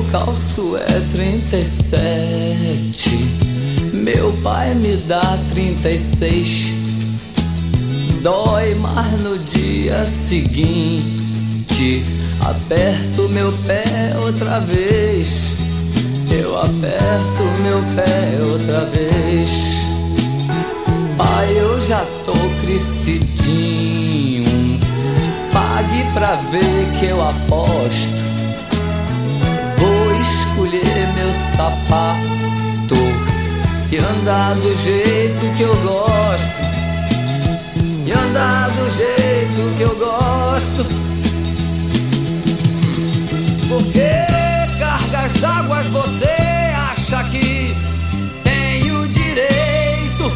calço é 37, meu pai me dá 36. Dói mais no dia seguinte, aperto meu pé outra vez. Eu aperto meu pé outra vez. Pai, eu já tô crescidinho, pague pra ver que eu aposto. Vou escolher meu sapato e andar do jeito que eu gosto. E andar do jeito que eu gosto. Por que cargas d'águas você acha que tem o direito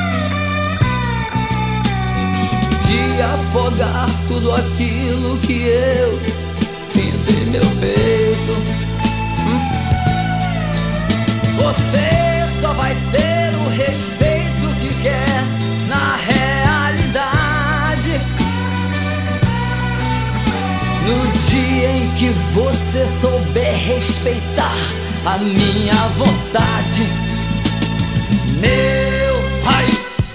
de afogar tudo aquilo que eu sinto em meu peito? Você só vai ter o respeito que quer na realidade no dia em que você souber respeitar a minha vontade. Meu pai,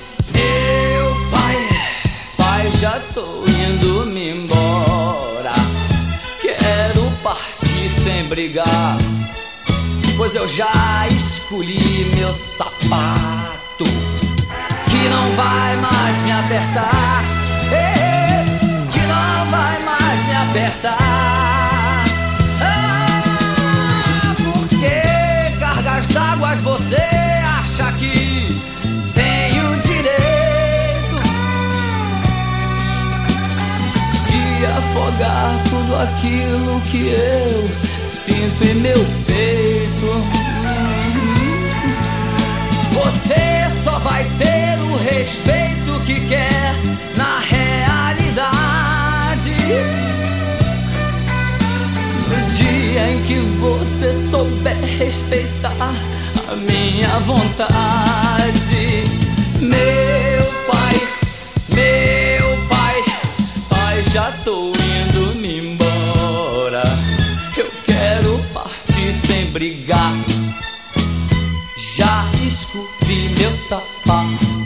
pai, já tô indo me embora. Quero partir sem brigar, pois eu já escolhi meu sapato, que não vai mais me apertar, que não vai mais me apertar. Por que cargas d'águas você acha que tem o direito de afogar tudo aquilo que eu sinto em meu peito? Você só vai ter o respeito que quer na realidade no dia em que você souber respeitar a minha vontade. Meu pai, pai, já tô indo me embora. Eu quero partir sem brigar. Já escolhi meu sapato,